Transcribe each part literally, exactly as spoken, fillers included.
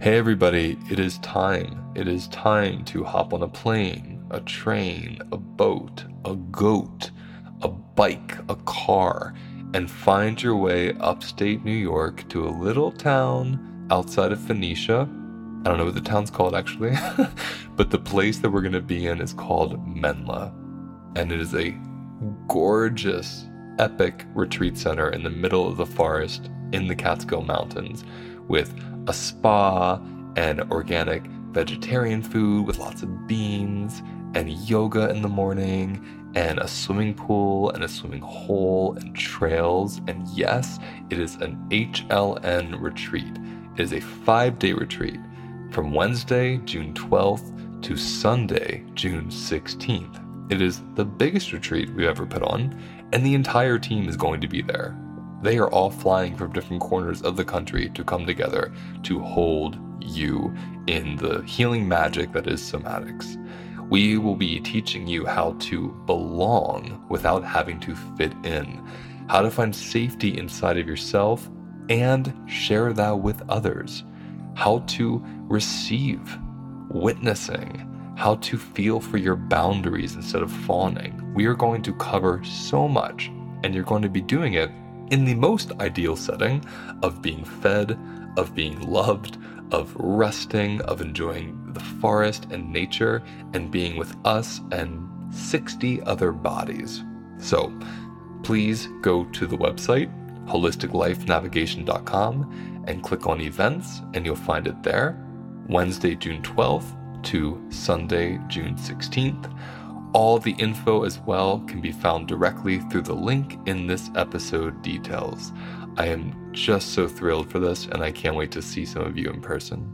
Hey everybody, it is time. It is time to hop on a plane, a train, a boat, a goat, a bike, a car, and find your way upstate New York to a little town outside of Phoenicia. I don't know what the town's called actually, but the place that we're going to be in is called Menla. And it is a gorgeous, epic retreat center in the middle of the forest in the Catskill Mountains with a spa and organic vegetarian food with lots of beans and yoga in the morning and a swimming pool and a swimming hole and trails. And yes, it is an H L N retreat. It is a five-day retreat from Wednesday, June twelfth to Sunday, June sixteenth. It is the biggest retreat we've ever put on, and the entire team is going to be there. They are all flying from different corners of the country to come together to hold you in the healing magic that is somatics. We will be teaching you how to belong without having to fit in, how to find safety inside of yourself and share that with others, how to receive, witnessing, how to feel for your boundaries instead of fawning. We are going to cover so much, and you're going to be doing it in the most ideal setting of being fed, of being loved, of resting, of enjoying the forest and nature, and being with us and sixty other bodies. So please go to the website, holistic life navigation dot com, and click on events, and you'll find it there. Wednesday, June twelfth to Sunday, June sixteenth. All the info as well can be found directly through the link in this episode details. I am just so thrilled for this, and I can't wait to see some of you in person.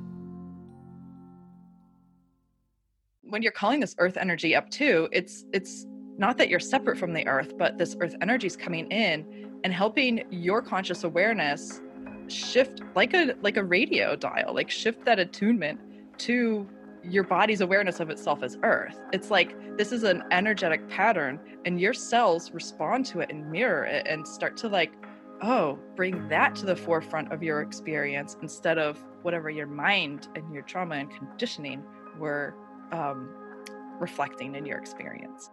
When you're calling this earth energy up too, it's it's not that you're separate from the earth, but this earth energy is coming in and helping your conscious awareness shift like a like a radio dial, like shift that attunement to your body's awareness of itself as earth. It's like this is an energetic pattern, and your cells respond to it and mirror it and start to like, oh, bring that to the forefront of your experience instead of whatever your mind and your trauma and conditioning were um, reflecting in your experience.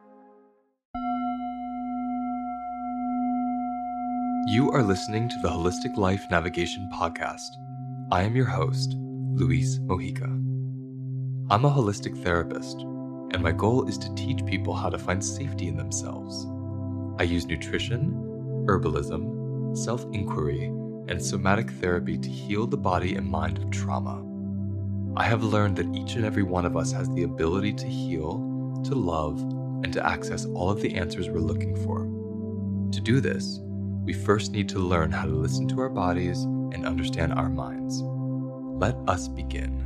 You are listening to the Holistic Life Navigation Podcast. I am your host, Luis Mojica. I'm a holistic therapist, and my goal is to teach people how to find safety in themselves. I use nutrition, herbalism, self-inquiry, and somatic therapy to heal the body and mind of trauma. I have learned that each and every one of us has the ability to heal, to love, and to access all of the answers we're looking for. To do this, we first need to learn how to listen to our bodies and understand our minds. Let us begin.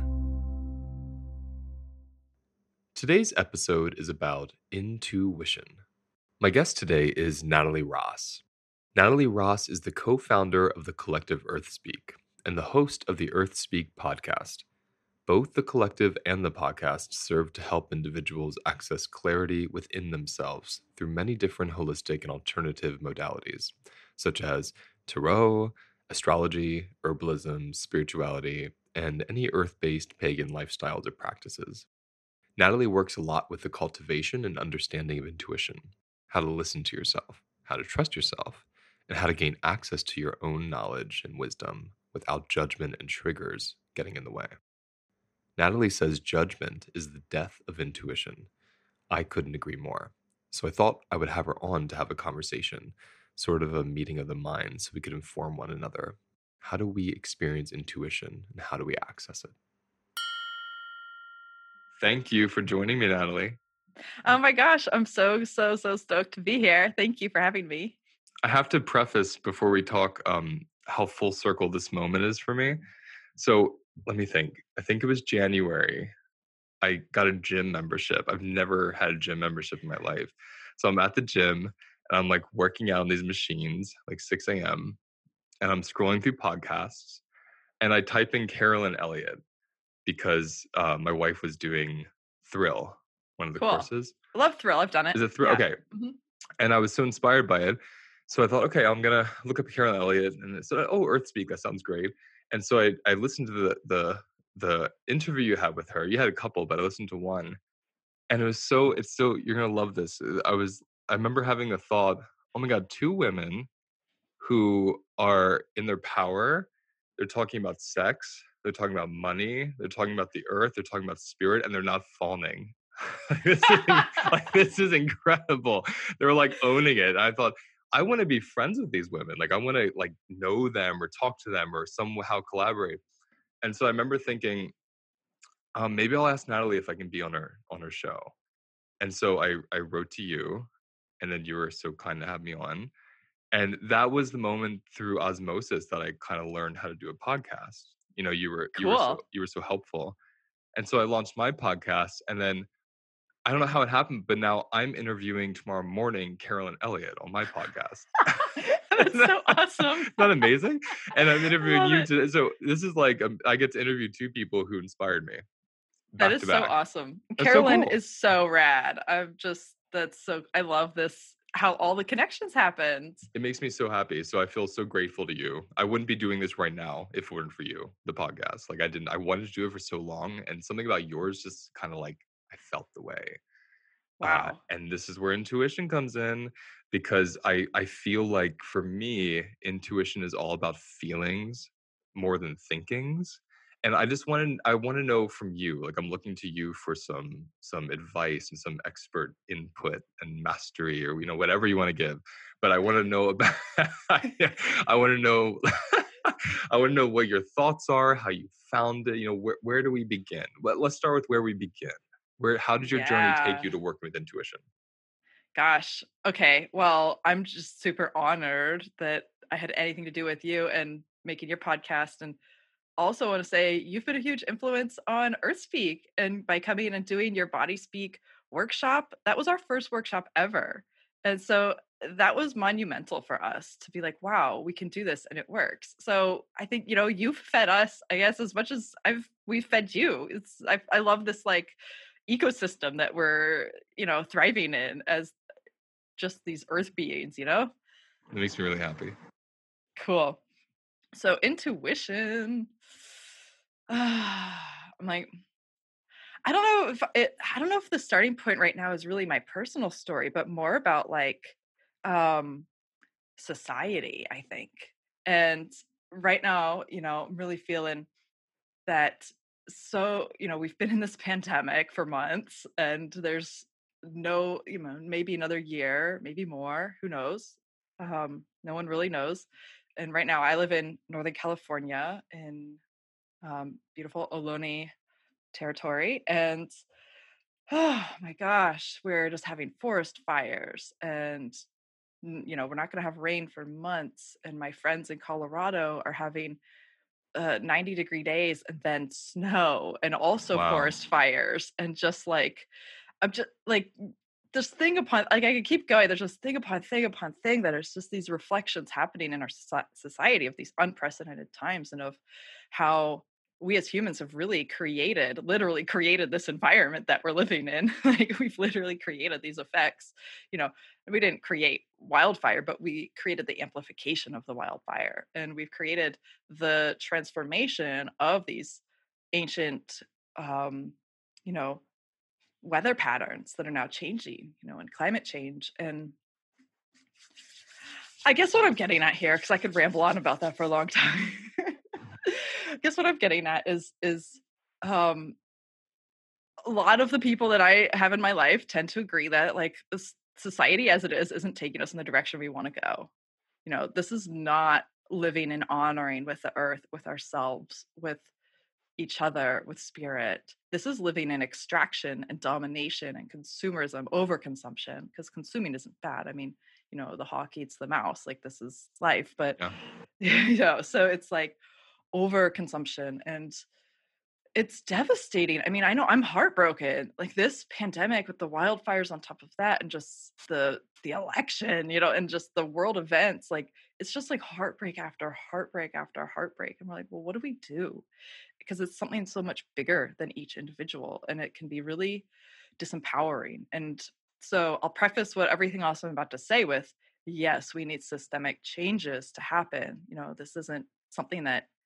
Today's episode is about intuition. My guest today is Natalie Ross. Natalie Ross is the co-founder of the collective EarthSpeak and the host of the EarthSpeak podcast. Both the collective and the podcast serve to help individuals access clarity within themselves through many different holistic and alternative modalities, such as tarot, astrology, herbalism, spirituality, and any earth-based pagan lifestyles or practices. Natalie works a lot with the cultivation and understanding of intuition, how to listen to yourself, how to trust yourself, and how to gain access to your own knowledge and wisdom without judgment and triggers getting in the way. Natalie says judgment is the death of intuition. I couldn't agree more. So I thought I would have her on to have a conversation, sort of a meeting of the minds, so we could inform one another. How do we experience intuition, and how do we access it? Thank you for joining me, Natalie. Oh my gosh, I'm so, so, so stoked to be here. Thank you for having me. I have to preface before we talk um, how full circle this moment is for me. So let me think. I think it was January. I got a gym membership. I've never had a gym membership in my life. So I'm at the gym and I'm like working out on these machines, like six a.m. And I'm scrolling through podcasts and I type in Carolyn Elliott because uh, my wife was doing Thrill, one of the Cool. courses. I love Thrill. I've done it. Is it Thrill? Yeah. Okay. Mm-hmm. And I was so inspired by it. So I thought, okay, I'm going to look up Carolyn Elliott. And so, oh, EarthSpeak, that sounds great. And so I, I listened to the, the the interview you had with her. You had a couple, but I listened to one, and it was so it's so you're gonna love this. Uh, I was I remember having the thought, oh my God, two women who are in their power. They're talking about sex. They're talking about money. They're talking about the earth. They're talking about spirit, and they're not fawning. this is in- like this is incredible. They're like owning it. I thought I want to be friends with these women. Like I want to like know them or talk to them or somehow collaborate. And so I remember thinking, um, maybe I'll ask Natalie if I can be on her on her show. And so I I wrote to you, and then you were so kind to have me on. And that was the moment through osmosis that I kind of learned how to do a podcast. You know, you were you were so Cool. you were so helpful. And so I launched my podcast, and then I don't know how it happened, but now I'm interviewing tomorrow morning Carolyn Elliott on my podcast. That's Isn't so that awesome. isn't that amazing? And I'm I interviewing love you it. today. So this is like um, I get to interview two people who inspired me That back is to so back. awesome. That's so Carolyn cool. is so rad. I'm just that's so I love this how all the connections happened. It makes me so happy. So I feel so grateful to you. I wouldn't be doing this right now if it weren't for you, the podcast. Like I didn't, I wanted to do it for so long, and something about yours just kind of like I felt the way. Uh, Wow. and this is where intuition comes in, because I I feel like for me, intuition is all about feelings more than thinkings. And I just want to I want to know from you, like I'm looking to you for some some advice and some expert input and mastery, or you know whatever you want to give. But I want to know about I want to know I want to know what your thoughts are, how you found it, you know, where where do we begin? Let, let's start with where we begin. Where how did your journey take Yeah. you to working with intuition? Gosh. Okay. Well, I'm just super honored that I had anything to do with you and making your podcast. And also want to say you've been a huge influence on Earth Speak. And by coming and doing your Body Speak workshop, that was our first workshop ever. And so that was monumental for us to be like, wow, we can do this and it works. So I think, you know, you've fed us, I guess, as much as I've we've fed you. It's I I love this like ecosystem that we're, you know, thriving in as just these earth beings, you know? It makes me really happy. Cool. So intuition. I'm like, I don't know if it, I don't know if the starting point right now is really my personal story, but more about like um society, I think. And right now, you know, I'm really feeling that so, you know, we've been in this pandemic for months and there's no, you know, maybe another year, maybe more, who knows? Um, no one really knows. And right now I live in Northern California in um, beautiful Ohlone territory. And oh my gosh, we're just having forest fires and n- you know, we're not going to have rain for months. And my friends in Colorado are having uh, ninety degree days and then snow and also Wow. forest fires. And just like, I'm just like, this thing upon, like, I could keep going. There's just thing upon thing upon thing that is just these reflections happening in our soci- society of these unprecedented times and of how we as humans have really created, literally created this environment that we're living in. Like, we've literally created these effects. You know, we didn't create wildfire, but we created the amplification of the wildfire. And we've created the transformation of these ancient, um, you know, weather patterns that are now changing, you know, and climate change. And I guess what I'm getting at here, because I could ramble on about that for a long time. I guess what I'm getting at is is um a lot of the people that I have in my life tend to agree that like this society as it is isn't taking us in the direction we want to go. You know, this is not living and honoring with the earth, with ourselves, with each other, with spirit. This is living in extraction and domination and consumerism, overconsumption, because consuming isn't bad. I mean, you know, the hawk eats the mouse, like this is life. But, Yeah. you know, so it's like overconsumption and it's devastating. I mean, I know I'm heartbroken. Like this pandemic with the wildfires on top of that and just the the election, you know, and just the world events, like it's just like heartbreak after heartbreak after heartbreak. And we're like, well, what do we do? Because it's something so much bigger than each individual and it can be really disempowering. And so I'll preface what everything else I'm about to say with yes, we need systemic changes to happen. You know, this isn't something that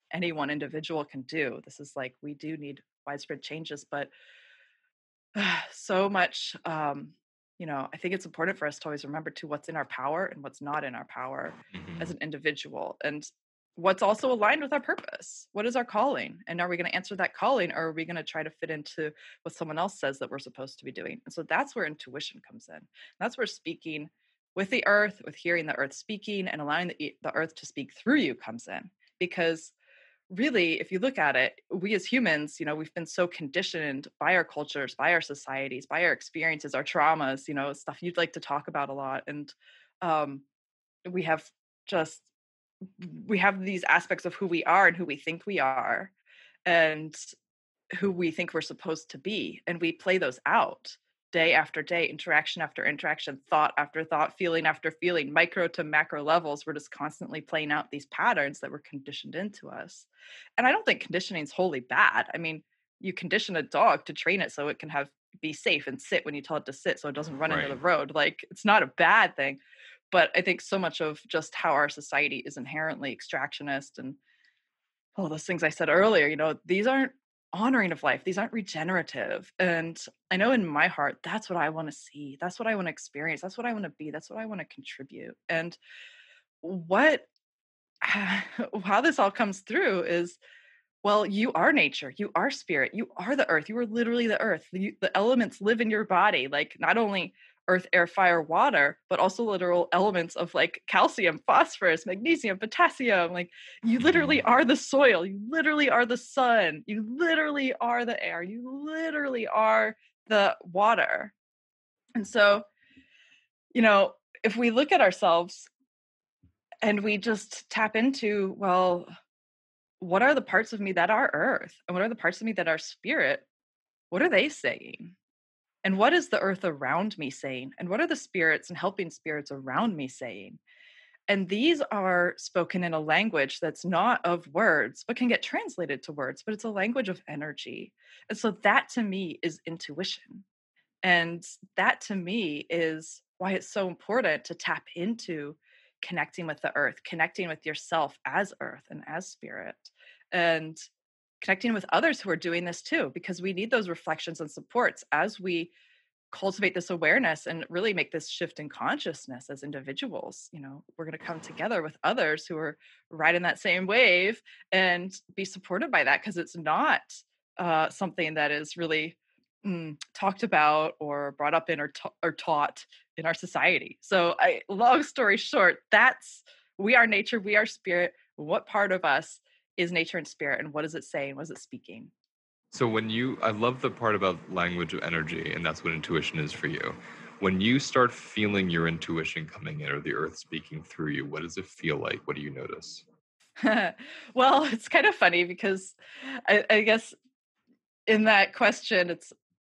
any one individual can do. This is like, we do need widespread changes, but uh, so much, um, you know, I think it's important for us to always remember to what's in our power and what's not in our power as Mhm. an individual, and what's also aligned with our purpose. What is our calling? And are we going to answer that calling, or are we going to try to fit into what someone else says that we're supposed to be doing? And so that's where intuition comes in. That's where speaking with the earth, with hearing the earth speaking and allowing the, e- the earth to speak through you comes in. Because really, if you look at it, we as humans, you know, we've been so conditioned by our cultures, by our societies, by our experiences, our traumas, you know, stuff you'd like to talk about a lot. And um, we have just, we have these aspects of who we are and who we think we are and who we think we're supposed to be. And we play those out day after day, interaction after interaction, thought after thought, feeling after feeling, micro to macro levels. We're just constantly playing out these patterns that were conditioned into us. And I don't think conditioning is wholly bad. I mean, you condition a dog to train it so it can have be safe and sit when you tell it to sit so it doesn't run into Right. the road. Like, it's not a bad thing. But I think so much of just how our society is inherently extractionist and all those things I said earlier, you know, these aren't honoring of life. These aren't regenerative. And I know in my heart, that's what I want to see. That's what I want to experience. That's what I want to be. That's what I want to contribute. And what, how this all comes through is, well, you are nature, you are spirit, you are the earth, you are literally the earth. The, the elements live in your body, like not only earth, air, fire, water, but also literal elements of like calcium, phosphorus, magnesium, potassium. Like, you literally Mhm. are the soil, you literally are the sun, you literally are the air, you literally are the water. And so, you know, if we look at ourselves and we just tap into, well, what are the parts of me that are earth? And what are the parts of me that are spirit? What are they saying? And what is the earth around me saying? And what are the spirits and helping spirits around me saying? And these are spoken in a language that's not of words, but can get translated to words, but it's a language of energy. And so that to me is intuition. And that to me is why it's so important to tap into connecting with the earth, connecting with yourself as earth and as spirit, and connecting with others who are doing this too, because we need those reflections and supports as we cultivate this awareness and really make this shift in consciousness as individuals. You know, we're going to come together with others who are riding that same wave and be supported by that, because it's not uh, something that is really mm, talked about or brought up in or, ta- or taught in our society. So, I, long story short, that's, we are nature, we are spirit. What part of us is nature and spirit, and what is it saying? What is it speaking? So when you, I love the part about language of energy, and that's what intuition is for you. When you start feeling your intuition coming in or the earth speaking through you, what does it feel like? What do you notice? Well, it's kind of funny because I, I guess in that question, it's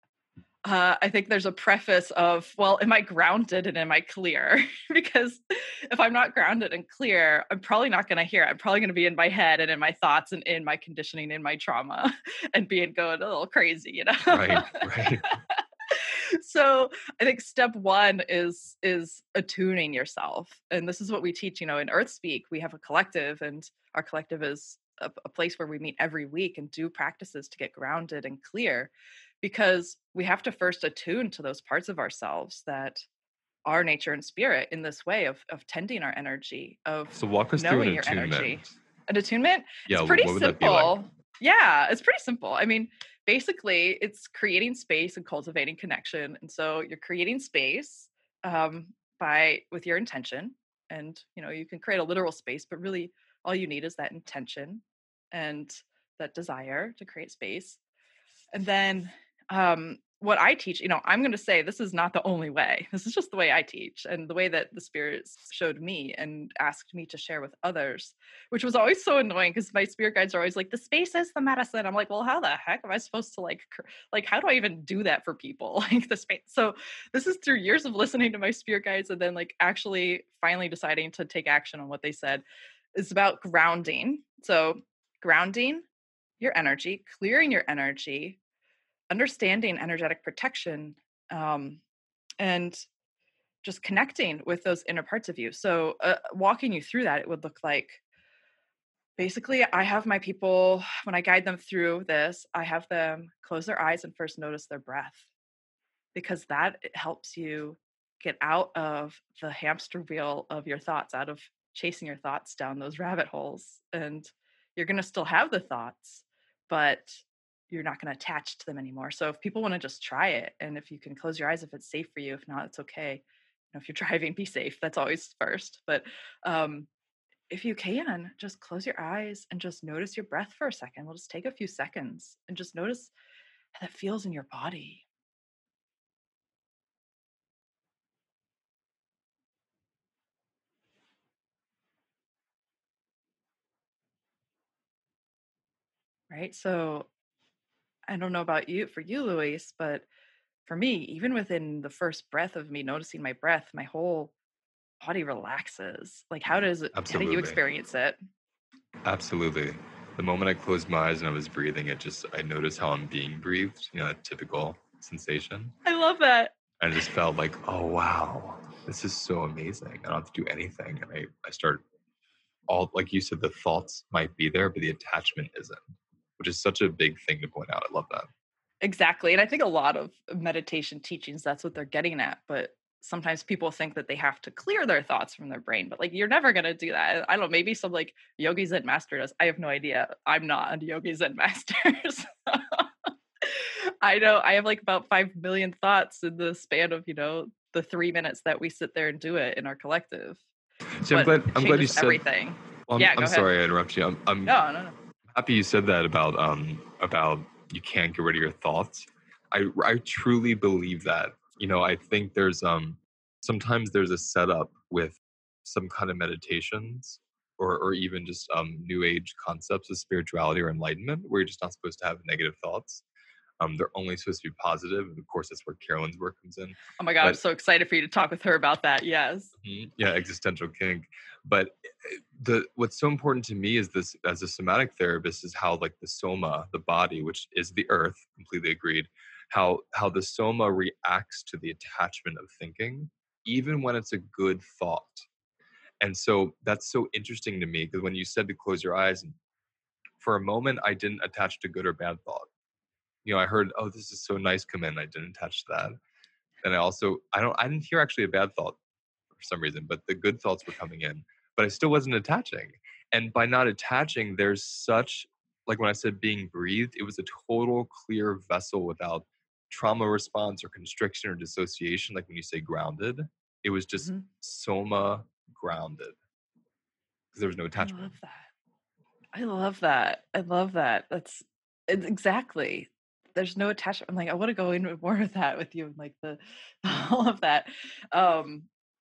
uh, I think there's a preface of, well, am I grounded and am I clear? Because if I'm not grounded and clear, I'm probably not going to hear it. I'm probably going to be in my head and in my thoughts and in my conditioning, in my trauma, and being going a little crazy, you know? Right, right. So I think step one is is attuning yourself. And this is what we teach, you know, in Earth Speak. We have a collective, and our collective is a, a place where we meet every week and do practices to get grounded and clear, because we have to first attune to those parts of ourselves that are nature and spirit in this way of of tending our energy, of So walk us through an knowing your energy. attunement. An attunement, Yeah, it's wh- pretty what would that be like? simple. Yeah, it's pretty simple. I mean, basically, it's creating space and cultivating connection. And so you're creating space um, by with your intention, and you know you can create a literal space, but really all you need is that intention and that desire to create space. And then um, what I teach, you know, I'm going to say this is not the only way. This is just the way I teach and the way that the spirits showed me and asked me to share with others, which was always so annoying because my spirit guides are always like, the space is the medicine. I'm like, well, how the heck am I supposed to like, cr- like, how do I even do that for people? Like the space. So this is through years of listening to my spirit guides and then like actually finally deciding to take action on what they said. It's about grounding. So grounding your energy, clearing your energy, understanding energetic protection, um, and just connecting with those inner parts of you. So, uh, walking you through that, it would look like Basically, I have my people, when I guide them through this, I have them close their eyes and first notice their breath, because that helps you get out of the hamster wheel of your thoughts, out of chasing your thoughts down those rabbit holes. And you're going to still have the thoughts, but you're not going to attach to them anymore. So if people want to just try it, and if you can close your eyes, if it's safe for you, if not, it's okay. You know, if you're driving, be safe. That's always first. But um, if you can, just close your eyes and just notice your breath for a second. We'll just take a few seconds and just notice how that feels in your body. Right. So I don't know about you, for you, Luis, but for me, even within the first breath of me noticing my breath, my whole body relaxes. Like, how does it, how do you Absolutely. experience it? Absolutely. The moment I closed my eyes and I was breathing, it just, I noticed how I'm being breathed, you know, that typical sensation. I love that. And I just felt like, oh, wow, this is so amazing. I don't have to do anything. And I, I start all, like you said, the thoughts might be there, but the attachment isn't, which is such a big thing to point out. I love that. Exactly. And I think a lot of meditation teachings, that's what they're getting at. But sometimes people think that they have to clear their thoughts from their brain, but like, you're never going to do that. I don't know. Maybe some like yogi Zen master does. I have no idea. I'm not a yogi Zen master. So I know I have like about five million thoughts in the span of, you know, the three minutes that we sit there and do it in our collective. See, I'm But glad, it I'm glad you changes said, everything. well, I'm, Yeah, go I'm ahead. sorry I interrupt you. I'm, I'm No, no, no. happy you said that about, um, about you can't get rid of your thoughts. I, I truly believe that. You know, I think there's, um, sometimes there's a setup with some kind of meditations or, or even just um, new age concepts of spirituality or enlightenment where you're just not supposed to have negative thoughts. Um, they're only supposed to be positive, and of course, that's where Carolyn's work comes in. Oh my God, I'm But so excited for you to talk with her about that. Yes. mhm, yeah, existential kink. But eh, the what's so important to me is this as a somatic therapist is how like the soma, the body, which is the earth, completely agreed, how how the soma reacts to the attachment of thinking, even when it's a good thought. And so that's so interesting to me because when you said to close your eyes, and for a moment I didn't attach to good or bad thought. You know, I heard, oh, this is so nice come in. I didn't attach to that. And I also I don't I didn't hear actually a bad thought for some reason, but the good thoughts were coming in, but I still wasn't attaching. And by not attaching, there's such, like when I said being breathed, it was a total clear vessel without trauma response or constriction or dissociation. Like when you say grounded, it was just Mhm. soma grounded because there was no I attachment. love that. I love that. I love that. That's it's exactly. There's no attachment. I'm like, I want to go into more of that with you, and like the all of that. Um,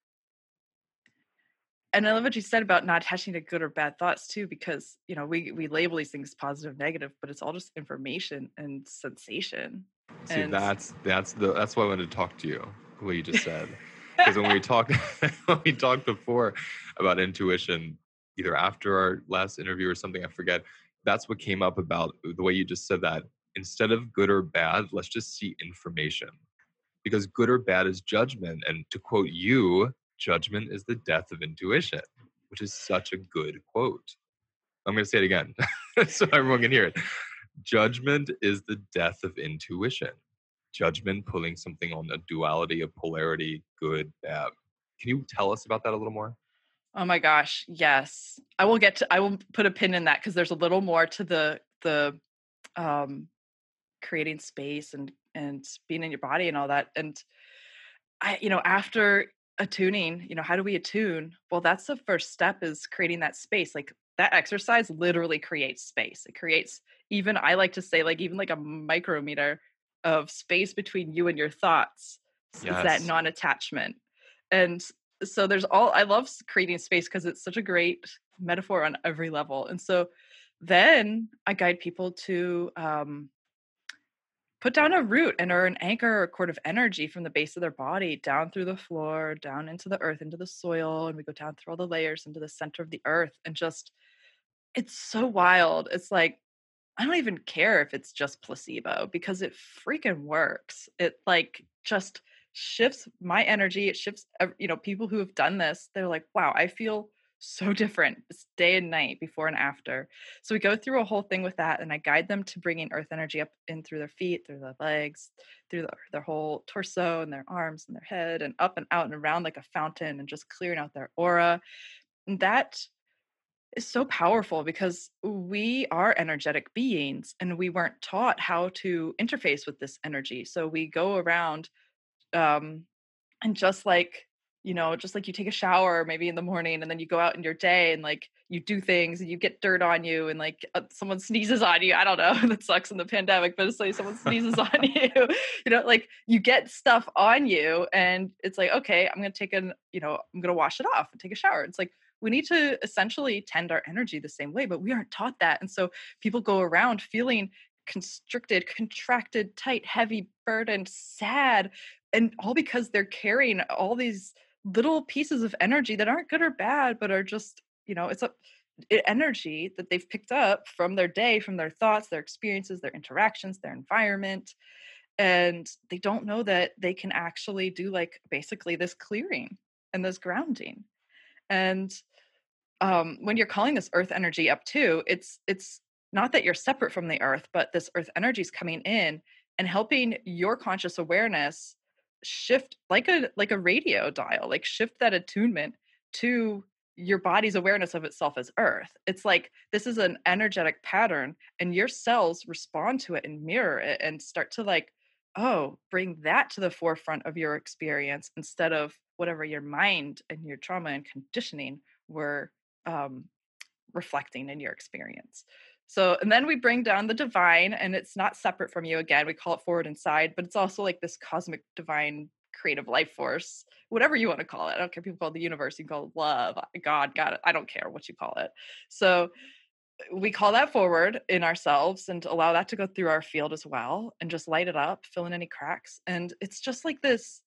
and I love what you said about not attaching to good or bad thoughts too, because you know we we label these things positive, negative, but it's all just information and sensation. See, And that's that's the that's why I wanted to talk to you. What you just said, because when we talked when we talked before about intuition, either after our last interview or something, I forget. That's what came up about the way you just said that. Instead of good or bad, let's just see information, because good or bad is judgment, and to quote you, judgment is the death of intuition, which is such a good quote. I'm going to say it again so everyone can hear it. Judgment is the death of intuition. Judgment pulling something on a duality, a polarity, good, bad. Can you tell us about that a little more? oh my gosh, yes, I will get to. I will put a pin in that because there's a little more to the the um, creating space and and being in your body and all that. And I, you know, after attuning, you know, how do we attune? Well, that's the first step, is creating that space. Like, that exercise literally creates space. It creates, even, I like to say, like, even like a micrometer of space between you and your thoughts. It's that Yes. non-attachment. And so there's all, I love creating space because it's such a great metaphor on every level. And so then I guide people to um put down a root and or an anchor or cord of energy from the base of their body down through the floor, down into the earth, into the soil, and we go down through all the layers into the center of the earth. And just, it's so wild. It's like, I don't even care if it's just placebo, because it freaking works. It like just shifts my energy. It shifts, ev- you know, people who have done this, they're like, wow, I feel so different. It's day and night, before and after. So we go through a whole thing with that, and I guide them to bringing earth energy up in through their feet, through their legs, through the, their whole torso and their arms and their head, and up and out and around like a fountain, and just clearing out their aura. And that is so powerful because we are energetic beings and we weren't taught how to interface with this energy. So we go around, um, and just like, you know, just like you take a shower maybe in the morning and then you go out in your day and like you do things and you get dirt on you and like uh, someone sneezes on you. I don't know. That sucks in the pandemic, but it's like someone sneezes on you, you know, like you get stuff on you and it's like, okay, I'm going to take an, you know, I'm going to wash it off and take a shower. It's like, we need to essentially tend our energy the same way, but we aren't taught that. And so people go around feeling constricted, contracted, tight, heavy, burdened, sad, and all because they're carrying all these little pieces of energy that aren't good or bad, but are just, you know, it's a e- energy that they've picked up from their day, from their thoughts, their experiences, their interactions, their environment. And they don't know that they can actually do like basically this clearing and this grounding. And um, when you're calling this earth energy up too, it's it's not that you're separate from the earth, but this earth energy is coming in and helping your conscious awareness shift like a like a radio dial, like shift that attunement to your body's awareness of itself as earth. It's like this is an energetic pattern and your cells respond to it and mirror it and start to like, oh, bring that to the forefront of your experience instead of whatever your mind and your trauma and conditioning were um, reflecting in your experience. So, and then we bring down the divine, and it's not separate from you again. We call it forward inside, but it's also like this cosmic divine creative life force, whatever you want to call it. I don't care. People call it the universe, you can call it love, God, God, I don't care what you call it. So, we call that forward in ourselves and allow that to go through our field as well and just light it up, fill in any cracks. And it's just like this,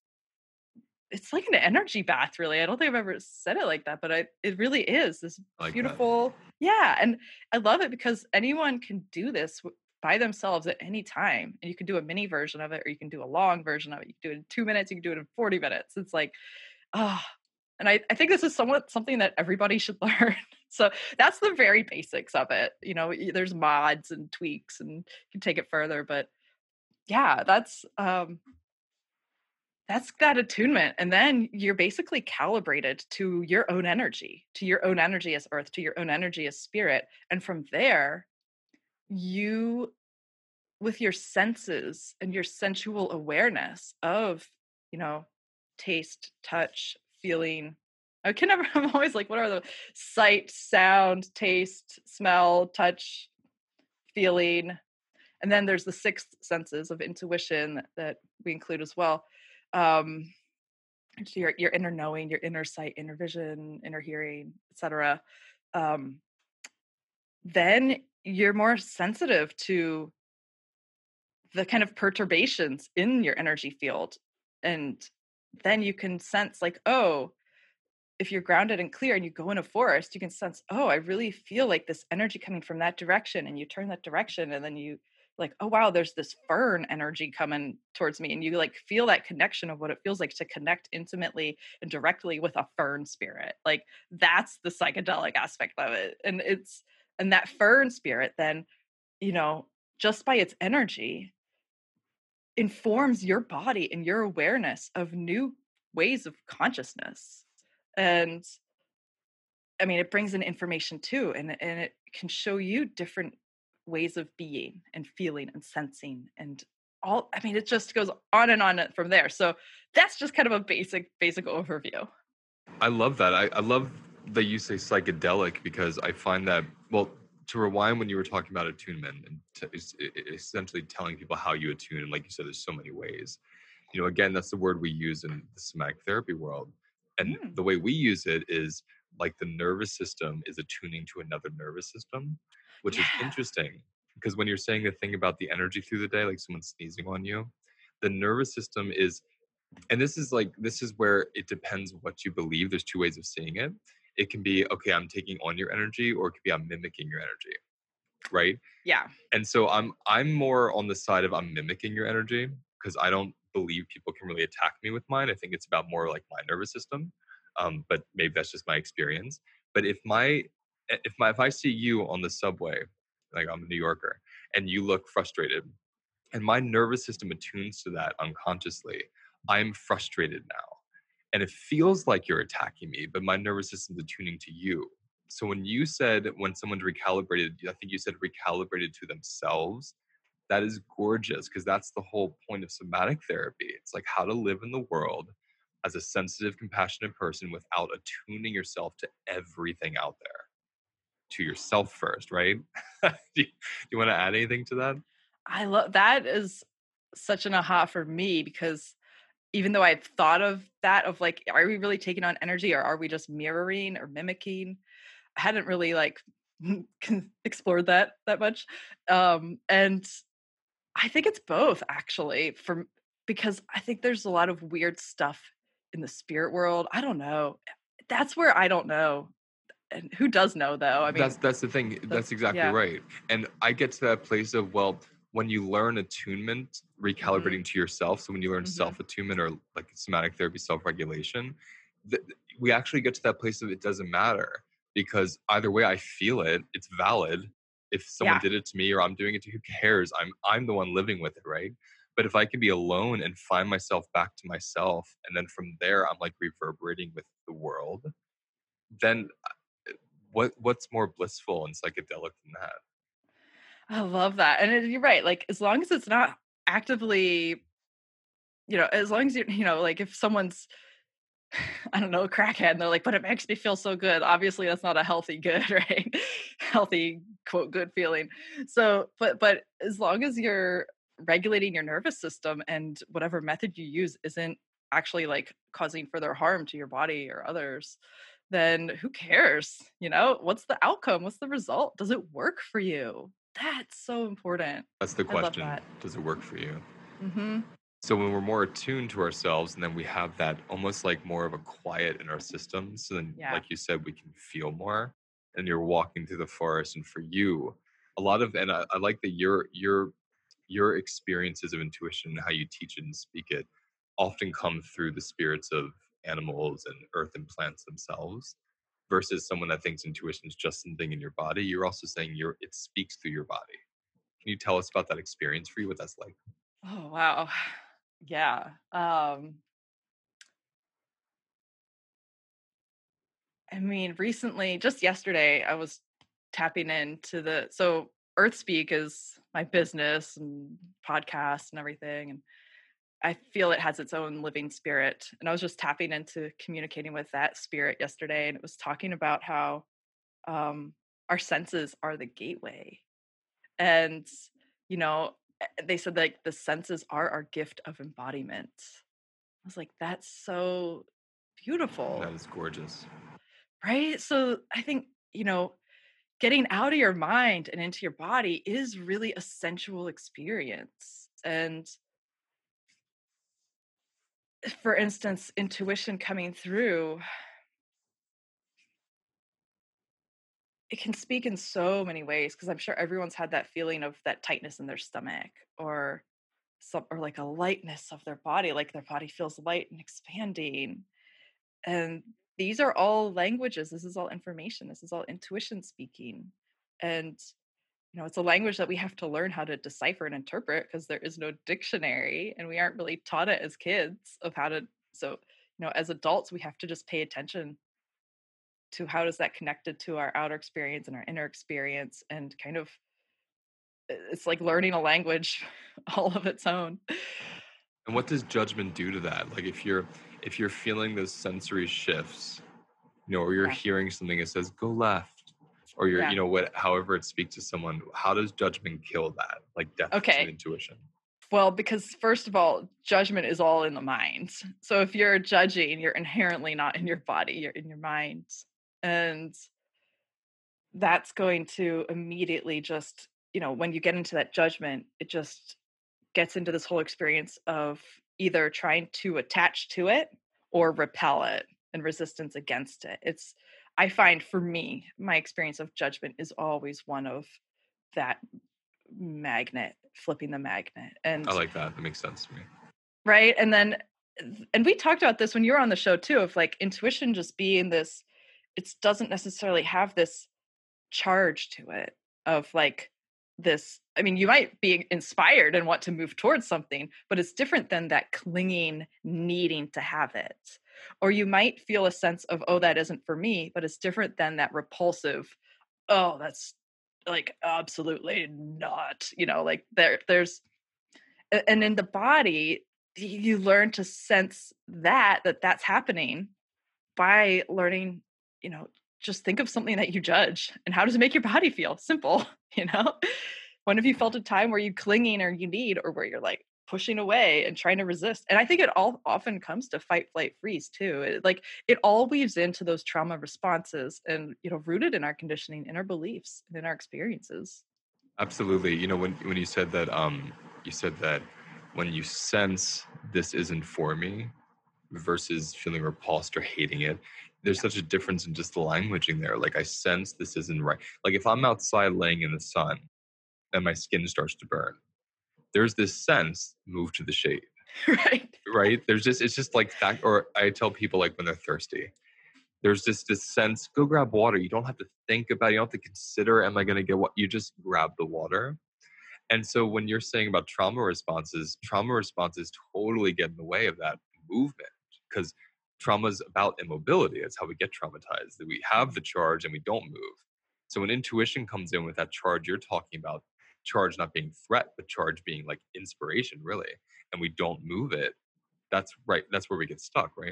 it's like an energy bath, really. I don't think I've ever said it like that, but I it really is this I like that. beautiful, yeah. And I love it because anyone can do this w- by themselves at any time. And you can do a mini version of it, or you can do a long version of it. You can do it in two minutes, you can do it in forty minutes. It's like, ah, and I, I think this is somewhat something that everybody should learn. So that's the very basics of it. You know, y- there's mods and tweaks and you can take it further, but yeah, that's um that's that attunement. And then you're basically calibrated to your own energy, to your own energy as earth, to your own energy as spirit. And from there, you, with your senses and your sensual awareness of, you know, taste, touch, feeling. I can never, I'm always like, what are the sight, sound, taste, smell, touch, feeling? And then there's the sixth senses of intuition that we include as well. Um, so your your inner knowing, your inner sight, inner vision, inner hearing, et cetera. Um, then you're more sensitive to the kind of perturbations in your energy field. And then you can sense like, oh, if you're grounded and clear and you go in a forest, you can sense, oh, I really feel like this energy coming from that direction. And you turn that direction and then you like, oh wow, there's this fern energy coming towards me. And you like feel that connection of what it feels like to connect intimately and directly with a fern spirit. Like that's the psychedelic aspect of it. And it's and that fern spirit then, you know, just by its energy informs your body and your awareness of new ways of consciousness. And I mean, it brings in information too, and and it can show you different ways of being and feeling and sensing and all. I mean, it just goes on and on from there. So that's just kind of a basic basic overview. I love that. I, I love that you say psychedelic because I find that, well, to rewind when you were talking about attunement and to, es- e- e- essentially telling people how you attune, and like you said, there's so many ways. You know, again, that's the word we use in the somatic therapy world. And Mm, the way we use it is like the nervous system is attuning to another nervous system, which is yeah, interesting because when you're saying the thing about the energy through the day, like someone sneezing on you, the nervous system is, and this is like this is where it depends what you believe. There's two ways of seeing it. It can be, okay, I'm taking on your energy, or it could be I'm mimicking your energy, right? yeah, And so i'm i'm more on the side of I'm mimicking your energy because I don't believe people can really attack me with mine. I think it's about more like my nervous system. Um, but maybe that's just my experience. But if my if my if I see you on the subway, like I'm a New Yorker, and you look frustrated, and my nervous system attunes to that unconsciously, I'm frustrated now. And it feels like you're attacking me, but my nervous system's attuning to you. So when you said when someone's recalibrated, I think you said recalibrated to themselves, that is gorgeous because that's the whole point of somatic therapy. It's like how to live in the world as a sensitive, compassionate person without attuning yourself to everything out there, to yourself first, right? do, you, do you want to add anything to that? I love that is such an aha for me because even though I've thought of that, of like, are we really taking on energy or are we just mirroring or mimicking? I hadn't really like explored that that much. Um, and I think it's both actually for because I think there's a lot of weird stuff in the spirit world. I don't know. That's where I don't know. And who does know though? I That's mean, that's the thing. the, That's exactly yeah. right. And I get to that place of, well, when you learn attunement, Mm-hmm. recalibrating to yourself. So when you learn Mm-hmm. self-attunement or like somatic therapy, self-regulation, th- we actually get to that place of it doesn't matter because either way I feel it, it's valid. If someone Yeah. did it to me or I'm doing it to, who cares? I'm I'm the one living with it, right? But if I can be alone and find myself back to myself, and then from there I'm like reverberating with the world, then what what's more blissful and psychedelic than that? I love that. And it- you're right. Like, as long as it's not actively, you know, as long as you, you know, like if someone's, I don't know, a crackhead and they're like, but it makes me feel so good. Obviously, that's not a healthy good, right? Healthy, quote, good feeling. So, but, but as long as you're regulating your nervous system and whatever method you use isn't actually like causing further harm to your body or others, then who cares? You know, what's the outcome? What's the result? Does it work for you? That's so important. That's the I love question. that. Does it work for you? Mm-hmm. So when we're more attuned to ourselves and then we have that almost like more of a quiet in our system, so then Yeah. like you said, we can feel more and you're walking through the forest. And for you, a lot of and I, I like that your your your experiences of intuition and how you teach it and speak it often come through the spirits of animals and earth and plants themselves versus someone that thinks intuition is just something in your body. You're also saying you're it speaks through your body. Can you tell us about that experience for you, what that's like? Oh, wow. Yeah. Um, I mean, recently, just yesterday, I was tapping into the so Earthspeak is my business and podcast and everything, and I feel it has its own living spirit. And I was just tapping into communicating with that spirit yesterday, and it was talking about how um, our senses are the gateway, and you know, eh, they said like the senses are our gift of embodiment. I was like, that's so That beautiful, is gorgeous. right? So I think, you know, getting out of your mind and into your body is really a sensual experience. And for instance, intuition coming through, it can speak in so many ways because I'm sure everyone's had that feeling of that tightness in their stomach or some or like a lightness of their body, like their body feels light and expanding. And these are all languages. This is all information. This is all intuition speaking. And you know, it's a language that we have to learn how to decipher and interpret because there is no dictionary and we aren't really taught it as kids of how to. So, you know, as adults, we have to just pay attention to how does that connected to our outer experience and our inner experience and kind of it's like learning a language all of its own. And what does judgment do to that? Like if you're if you're feeling those sensory shifts, you know, or you're Yeah. hearing something that says go left, or you're, Yeah. you know, what however it speaks to someone, how does judgment kill that? Like deficit Okay. intuition. Well, because first of all, judgment is all in the mind. So if you're judging, you're inherently not in your body, you're in your mind. And that's going to immediately just, you know, when you get into that judgment, it just gets into this whole experience of either trying to attach to it or repel it and resistance against it. It's, I find for me, my experience of judgment is always one of that magnet, flipping the magnet. I And like that. That makes sense to me. right. And then, and we talked about this when you were on the show too, of like intuition just being this it doesn't necessarily have this charge to it of like this. I mean, you might be inspired and want to move towards something, but it's different than that clinging, needing to have it. Or you might feel a sense of, oh, that isn't for me, but it's different than that repulsive, oh, that's like absolutely not, you know, like there, there's, and in the body, you learn to sense that, that that's happening by learning, you know, just think of something that you judge and how does it make your body feel? Simple, you know? When have you felt a time where you clinging or you need, or where you're like pushing away and trying to resist? And I think it all often comes to fight, flight, freeze too. It, like it all weaves into those trauma responses and, you know, rooted in our conditioning, in our beliefs, and in our experiences. Absolutely. You know, when, when you said that, um, you said that when you sense this isn't for me versus feeling repulsed or hating it, there's such a difference in just the languaging there. Like I sense this isn't right. Like if I'm outside laying in the sun and my skin starts to burn, there's this sense, move to the shade. Right. Right. There's just, it's just like that. Or I tell people like when they're thirsty, there's just this sense, go grab water. You don't have to think about it. You don't have to consider, am I going to get what? You just grab the water. And so when you're saying about trauma responses, trauma responses totally get in the way of that movement, because trauma is about immobility. It's how we get traumatized, that we have the charge and we don't move. So when intuition comes in with that charge you're talking about, charge not being threat, but charge being like inspiration, really, and we don't move it, that's right. That's where we get stuck, right?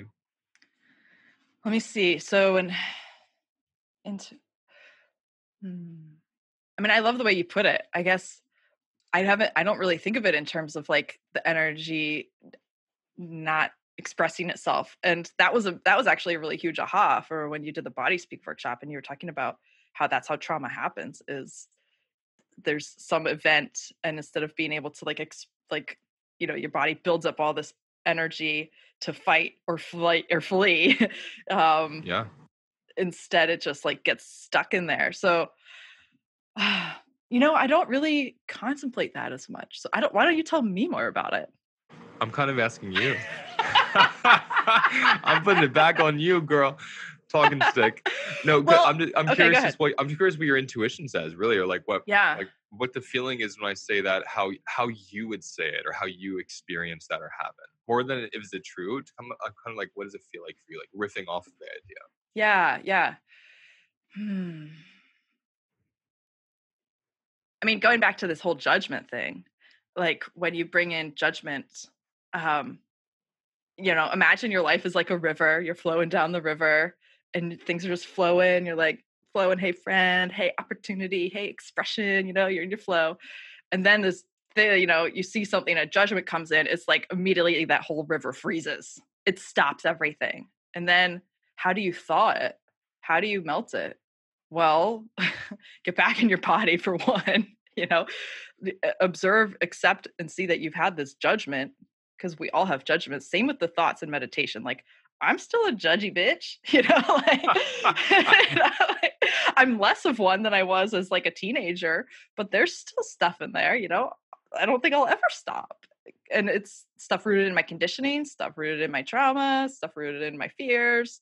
Let me see. So, and into, hmm. I mean, I love the way you put it. I guess I haven't, I don't really think of it in terms of like the energy not expressing itself. And that was a, that was actually a really huge aha for when you did the Body Speak workshop and you were talking about how that's how trauma happens, is there's some event, and instead of being able to like, ex- like, you know, your body builds up all this energy to fight or flight or flee. um, Yeah. Instead, it just like gets stuck in there. So, uh, you know, I don't really contemplate that as much. So I don't, why don't you tell me more about it? I'm kind of asking you. I'm putting it back on you, girl. Talking stick. No, Well, I'm just, I'm okay, curious go ahead. just what I'm curious what your intuition says, really, or like what Yeah. like what the feeling is when I say that, how how you would say it or how you experience that or have it. More than if is it true, to come I'm kind of like, what does it feel like for you? Like riffing off of the idea. Yeah, yeah. Hmm. I mean, going back to this whole judgment thing, like when you bring in judgment, um, you know, imagine your life is like a river. You're flowing down the river and things are just flowing. You're like flowing, hey friend, hey opportunity, hey expression, you know, you're in your flow. And then this thing, you know, you see something, a judgment comes in, it's like immediately that whole river freezes. It stops everything. And then how do you thaw it? How do you melt it? Well, get back in your body for one, you know, observe, accept, and see that you've had this judgment, because we all have judgments. Same with the thoughts in meditation. Like, I'm still a judgy bitch, you know, like, you know, like, I'm less of one than I was as like a teenager, but there's still stuff in there, you know. I don't think I'll ever stop. And it's stuff rooted in my conditioning, stuff rooted in my trauma, stuff rooted in my fears.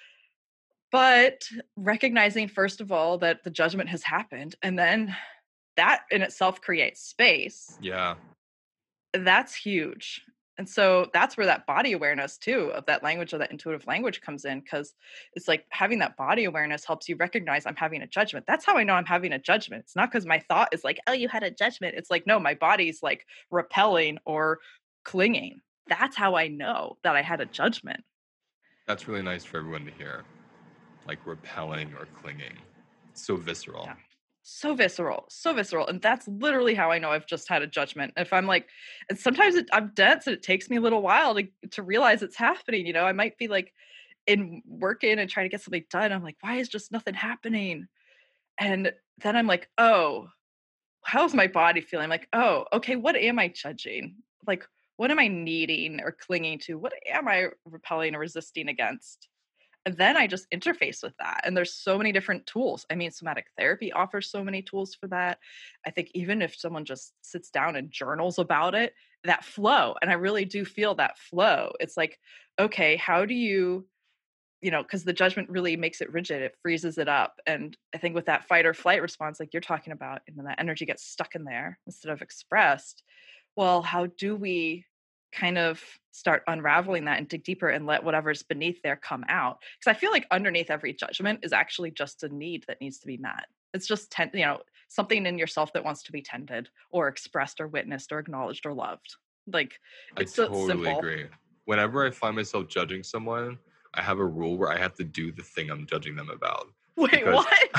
But recognizing, first of all, that the judgment has happened, and then that in itself creates space. Yeah. That's huge. And so that's where that body awareness too, of that language, or that intuitive language comes in, because it's like having that body awareness helps you recognize I'm having a judgment. That's how I know I'm having a judgment. It's not because my thought is like, oh, you had a judgment. It's like, no, my body's like repelling or clinging. That's how I know that I had a judgment. That's really nice for everyone to hear. Like repelling or clinging. It's so visceral. Yeah. So visceral, so visceral. And that's literally how I know I've just had a judgment. If I'm like, and sometimes it, I'm dense and it takes me a little while to, to realize it's happening. You know, I might be like in working and trying to get something done. I'm like, why is just nothing happening? And then I'm like, oh, how's my body feeling? I'm like, oh, okay, what am I judging? Like, what am I needing or clinging to? What am I repelling or resisting against? And then I just interface with that. And there's so many different tools. I mean, somatic therapy offers so many tools for that. I think even if someone just sits down and journals about it, that flow, and I really do feel that flow. It's like, okay, how do you you know, because the judgment really makes it rigid, it freezes it up. And I think with that fight or flight response, like you're talking about, and then that energy gets stuck in there instead of expressed. Well, how do we kind of start unraveling that and dig deeper and let whatever's beneath there come out? Because I feel like underneath every judgment is actually just a need that needs to be met. It's just ten, you know, something in yourself that wants to be tended or expressed or witnessed or acknowledged or loved. Like I it's so totally simple. agree. Whenever I find myself judging someone, I have a rule where I have to do the thing I'm judging them about. Wait, Because what?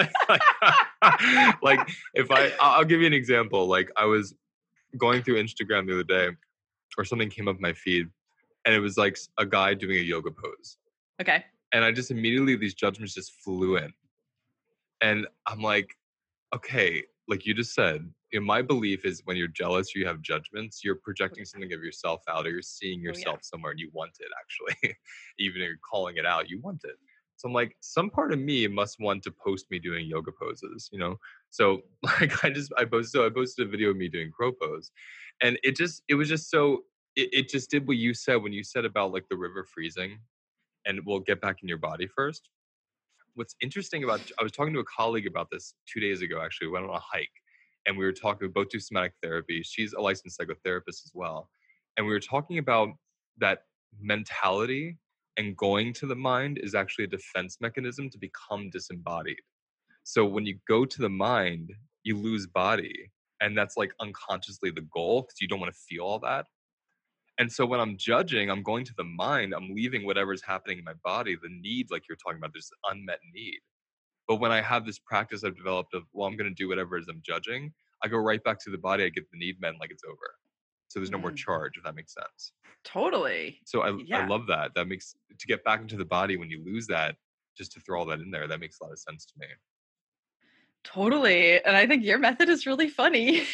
like if I I'll I'll give you an example. Like I was going through Instagram the other day, or something came up my feed, and it was like s- a guy doing a yoga pose. Okay. And I just immediately, these judgments just flew in. And I'm like, okay, like you just said, you know, my belief is when you're jealous or you have judgments, you're Oh, projecting something of yourself out, or you're seeing oh, yeah. yourself somewhere and you want it actually. Even if you're calling it out, you want it. So I'm like, some part of me must want to post me doing yoga poses, you know? So like I just I posted so I posted a video of me doing crow pose. And it just it was just so it, it just did what you said when you said about like the river freezing, and we'll get back in your body first. What's interesting about, I was talking to a colleague about this two days ago, actually. We went on a hike and we were talking, we both do somatic therapy. She's a licensed psychotherapist as well. And we were talking about that mentality, and going to the mind is actually a defense mechanism to become disembodied. So when you go to the mind, you lose body. And that's like unconsciously the goal because you don't want to feel all that. And so when I'm judging, I'm going to the mind, I'm leaving whatever's happening in my body, the need, like you're talking about, there's unmet need. But when I have this practice I've developed of, well, I'm going to do whatever it is I'm judging, I go right back to the body, I get the need met, like it's over. So there's no more Mm, charge, if that makes sense. totally. So I, I Yeah, love that. That makes, to get back into the body when you lose that, just to throw all that in there, that makes a lot of sense to me. totally. And I think your method is really funny.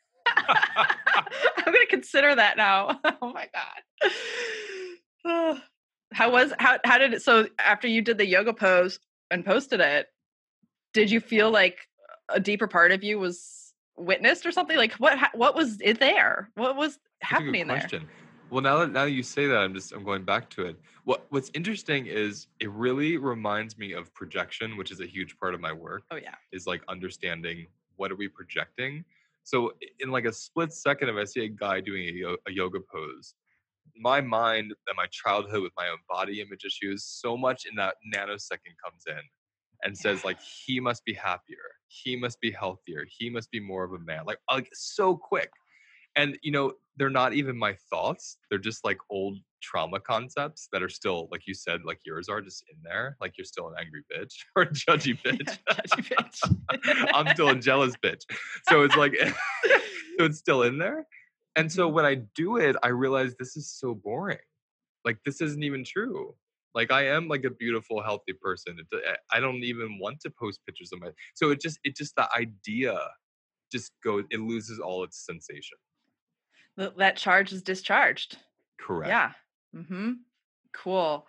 I'm gonna consider that now. Oh my god. Oh. How was how how did it, so after you did the yoga pose and posted it, did you feel like a deeper part of you was witnessed or something? Like what ha- what was it there? What was Such a good happening there? question. Well, now that now that you say that, I'm just I'm going back to it. What what's interesting is it really reminds me of projection, which is a huge part of my work, Oh yeah. is like understanding what are we projecting. So i- in like a split second, if I see a guy doing a, yo- a yoga pose, my mind and my childhood with my own body image issues, so much in that nanosecond comes in and Yeah. says like he must be happier, he must be healthier, he must be more of a man, like like so quick. And you know, they're not even my thoughts, they're just like old trauma concepts that are still, like you said, like yours are just in there, like you're still an angry bitch or a judgy Yeah, bitch. judgy I'm bitch. still a jealous bitch. So it's like so it's still in there. And so Mhm. when I do it, I realize this is so boring. Like this isn't even true. Like I am like a beautiful, healthy person. It, I I don't even want to post pictures of my. So it just, it just the idea just goes. It loses all its sensation. Th- that charge is discharged. Correct. Yeah. Mhm. Cool.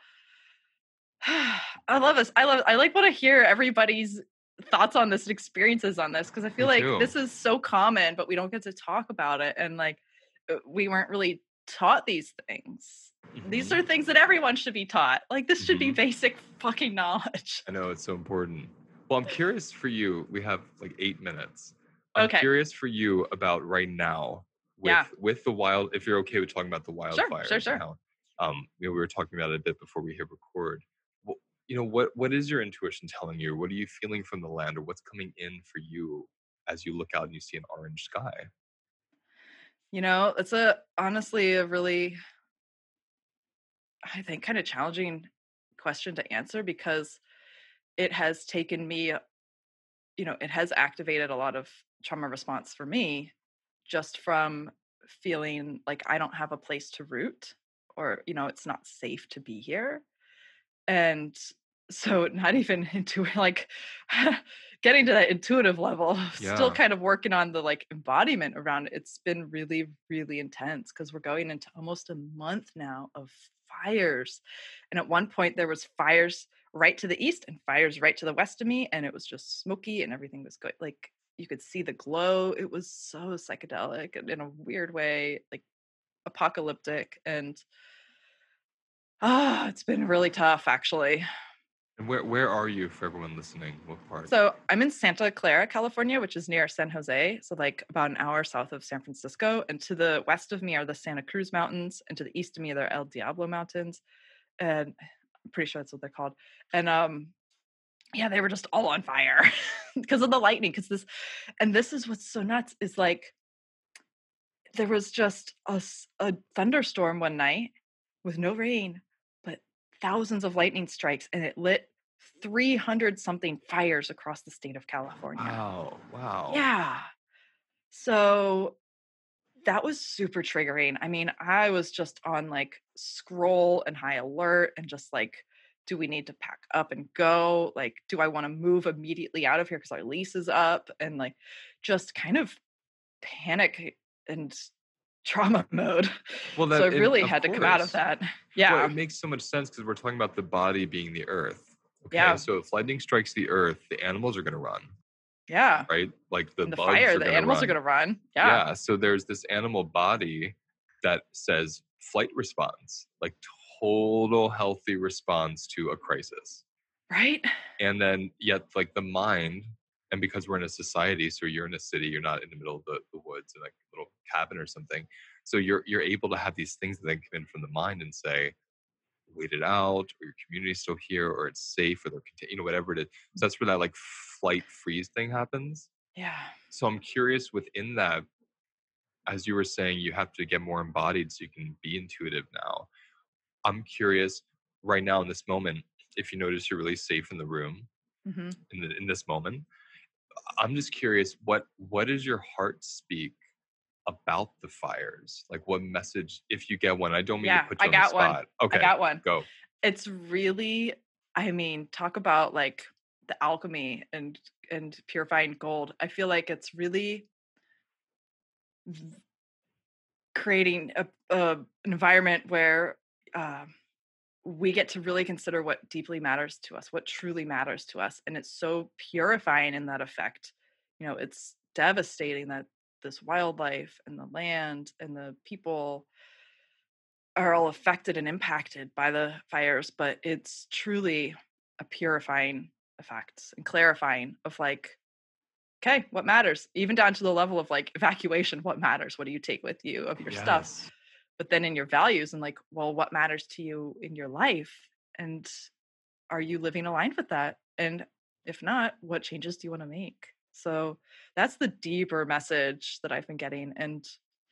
I love this. I love I like want to hear everybody's thoughts on this and experiences on this because I feel Me like too. this is so common, but we don't get to talk about it. And like uh, we weren't really taught these things. These Hmm. are things that everyone should be taught. Like this should be Hmm. basic fucking knowledge. I know it's so important. Well, I'm curious for you. We have like eight minutes. I'm Okay. curious for you about right now with Yeah. with the wild. If you're okay with talking about the Sure. Sure. wildfires and Sure. how, um, you know, we were talking about it a bit before we hit record. Well, you know, what what is your intuition telling you? What are you feeling from the land, or what's coming in for you as you look out and you see an orange sky? You know, it's a honestly a really I think kind of challenging question to answer because it has taken me, you know, it has activated a lot of trauma response for me just from feeling like I don't have a place to root or, you know, it's not safe to be here. And so not even into like getting to that intuitive level, still Yeah. kind of working on the like embodiment around it. It's been really, really intense because we're going into almost a month now of fires. And at one point there was fires right to the east and fires right to the west of me. And it was just smoky and everything was good. Like you could see the glow. It was so psychedelic and in a weird way, like apocalyptic. And Ah, it's been really tough, actually. And where where are you for everyone listening? What part? So I'm in Santa Clara, California, which is near San Jose. So like about an hour south of San Francisco. And to the west of me are the Santa Cruz Mountains. And to the east of me, there are El Diablo Mountains. And I'm pretty sure that's what they're called. And um, yeah, they were just all on fire because of the lightning. Because this, and this is what's so nuts is like, there was just a, s- a thunderstorm one night with no rain, but thousands of lightning strikes, and it lit three hundred something fires across the state of California. Wow, wow. Yeah. So that was super triggering. I mean, I was just on like scroll and high alert and just like, do we need to pack up and go? Like, do I want to move immediately out of here because our lease is up? And like, just kind of panic and trauma mode. Well, So that I and really of had to come out of course. that. Well, Yeah. it makes so much sense because we're talking about the body being the earth. Okay, Yeah. so if lightning strikes the earth, the animals are going to run, Yeah. right? Like the In the bugs fire, are the going to animals run. are going to run. Yeah. Yeah, so there's this animal body that says flight response, like total healthy response to a crisis. Right? And then yet like the mind, and because we're in a society, so you're in a city, you're not in the middle of the, the woods in like a little cabin or something. So you're you're able to have these things that then come in from the mind and say, wait it out, or your community's still here, or it's safe, or they're contain- you know, whatever it is. So that's where that like flight freeze thing happens. Yeah. So I'm curious within that, as you were saying, you have to get more embodied so you can be intuitive now. I'm curious right now in this moment, if you notice you're really safe in the room hmm in the, in this moment. I'm just curious, what what does your heart speak about the fires? Like what message, if you get one? I don't mean Yeah, to put I you on the got one. spot. I Okay, got one. go. It's really, I mean, talk about like the alchemy and and purifying gold. I feel like it's really v- creating a, a an environment where uh, we get to really consider what deeply matters to us, what truly matters to us, and it's so purifying in that effect. You know, it's devastating that this wildlife and the land and the people are all affected and impacted by the fires, but it's truly a purifying effect and clarifying of like, okay, what matters? Even down to the level of like evacuation, what matters? What do you take with you of your stuff? Yes. But then in your values and like, well, what matters to you in your life? And are you living aligned with that? And if not, what changes do you want to make? So that's the deeper message that I've been getting, and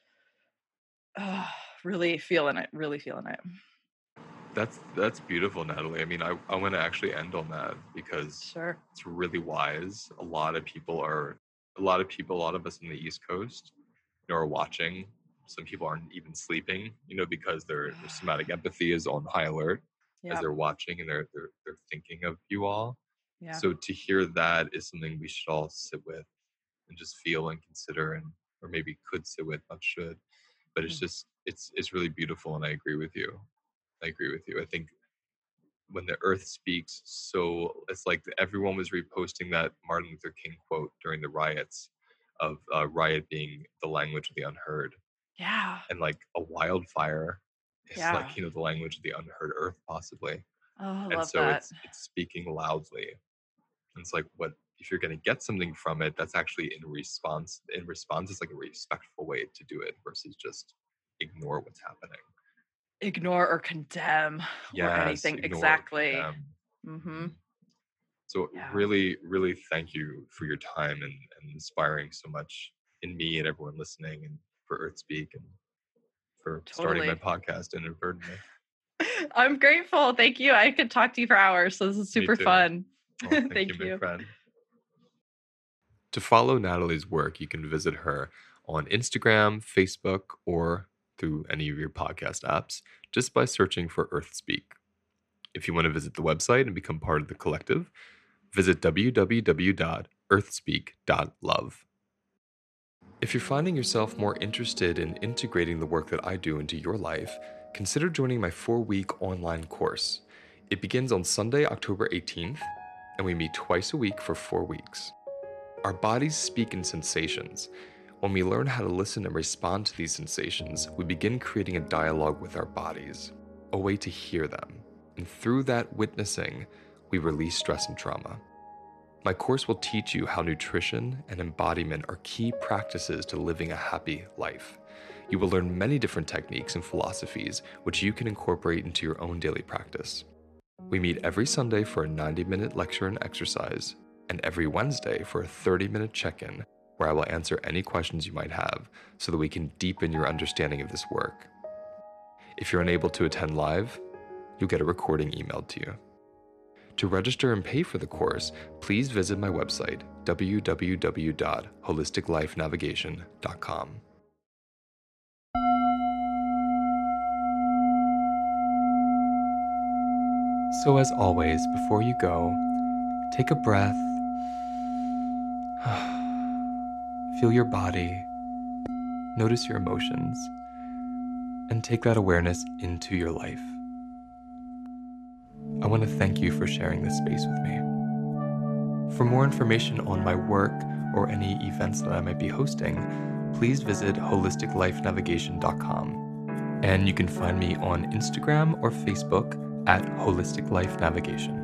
uh, really feeling it, really feeling it. That's that's beautiful, Natalie. I mean, I, I want to actually end on that because Sure. it's really wise. A lot of people are a lot of people, a lot of us in the East Coast, you know, are watching. Some people aren't even sleeping, you know, because their, their somatic empathy is on high alert as Yeah. they're watching and they're they're they're thinking of you all. Yeah. So to hear that is something we should all sit with and just feel and consider, and or maybe could sit with, not should. But it's Mhm. just it's it's really beautiful, and I agree with you. I agree with you. I think when the earth speaks, so it's like everyone was reposting that Martin Luther King quote during the riots of uh, riot being the language of the unheard, Yeah. and like a wildfire is Yeah. like, you know, the language of the unheard earth possibly. Oh, I And love so that. it's it's speaking loudly. And it's like, what if you're going to get something from it, that's actually in response. In response is like a respectful way to do it versus just ignore what's happening. Ignore or condemn or Yes, anything. ignore, Exactly. condemn. Mm-hmm. So Yeah. really, really thank you for your time and, and inspiring so much in me and everyone listening, and for Earthspeak, and for starting my Totally. podcast inadvertently. I'm grateful. Thank you. I could talk to you for hours. So this is Me super too. fun. Oh, thank, Thank you, my you. friend. To follow Natalie's work, you can visit her on Instagram, Facebook, or through any of your podcast apps just by searching for Earthspeak. If you want to visit the website and become part of the collective, visit w w w dot earthspeak dot love. If you're finding yourself more interested in integrating the work that I do into your life, consider joining my four-week online course. It begins on Sunday, October eighteenth, and we meet twice a week for four weeks. Our bodies speak in sensations. When we learn how to listen and respond to these sensations, we begin creating a dialogue with our bodies. a way to hear them. And through that witnessing, we release stress and trauma. My course will teach you how nutrition and embodiment are key practices to living a happy life. You will learn many different techniques and philosophies which you can incorporate into your own daily practice. We meet every Sunday for a ninety minute lecture and exercise, and every Wednesday for a thirty minute check-in where I will answer any questions you might have so that we can deepen your understanding of this work. If you're unable to attend live, you'll get a recording emailed to you. To register and pay for the course, please visit my website, w w w dot holistic life navigation dot com. So as always, before you go, take a breath, feel your body, notice your emotions, and take that awareness into your life. I want to thank you for sharing this space with me. For more information on my work or any events that I might be hosting, please visit holistic life navigation dot com. And you can find me on Instagram or Facebook at Holistic Life Navigation.